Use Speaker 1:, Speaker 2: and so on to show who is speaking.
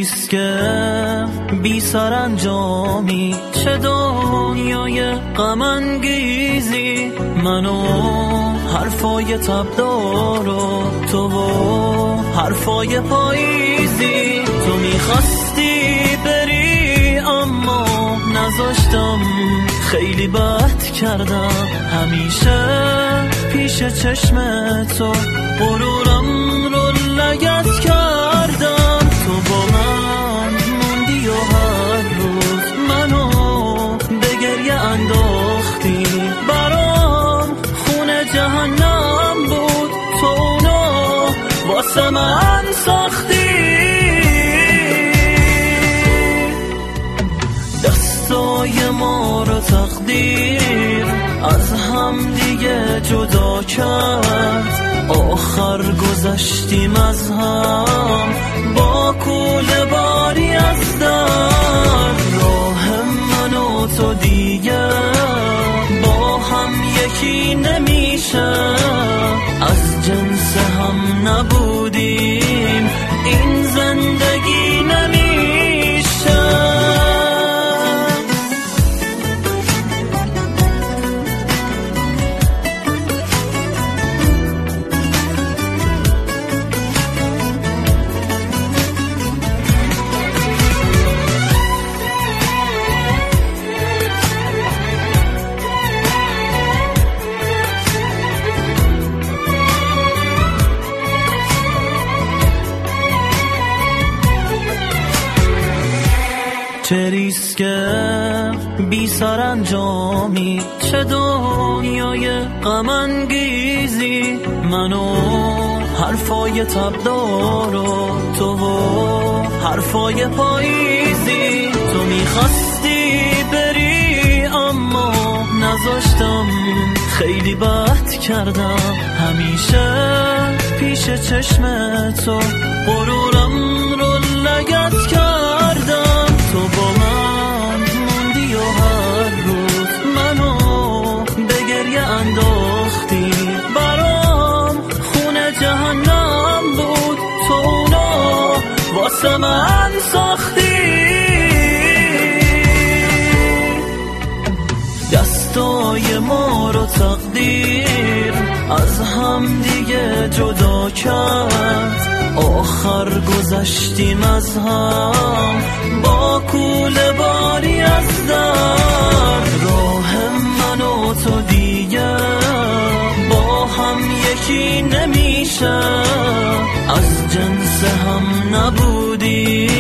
Speaker 1: ریسک بی سرانجامی، چه دنیای غم انگیزی، منو حرفای تبدار و تو و حرفای پاییزی. تو میخواستی بری اما نذاشتم، خیلی بد کردم، همیشه پیش چشم تو غرورم رو لگد کردم. تو با من موندی و هر روز منو به گریه انداختی، برام خونه جهنم بود، تو اونو واسه من ساختی. دستای ما رو تقدیر از هم دیگه جدا کرد، آخر گذشتیم از هم با کوله باری از در. راه من و تو دیگه با هم یکی نمیشه، از جنس هم نبودیم، این زندگی نمیشه. چه ریسک بی سرانجامی، چه دنیای غم انگیزی، منو حرفای تبدار و تو و حرفای پاییزی. تو میخواستی بری اما نذاشتم، خیلی بد کردم، همیشه پیش چشم تو غرورم رو لگد کردم. تو با من موندی و هر روز منو به گریه انداختی، برام خونه جهنم بود، تو اونو واسه من ساختی. دستای ما رو تقدیر از هم دیگه جدا کرد، آخر گذشتیم از هم با کوله باری از در. راه من و تو دیگه با هم یکی نمیشه، از جنس هم نبودیم،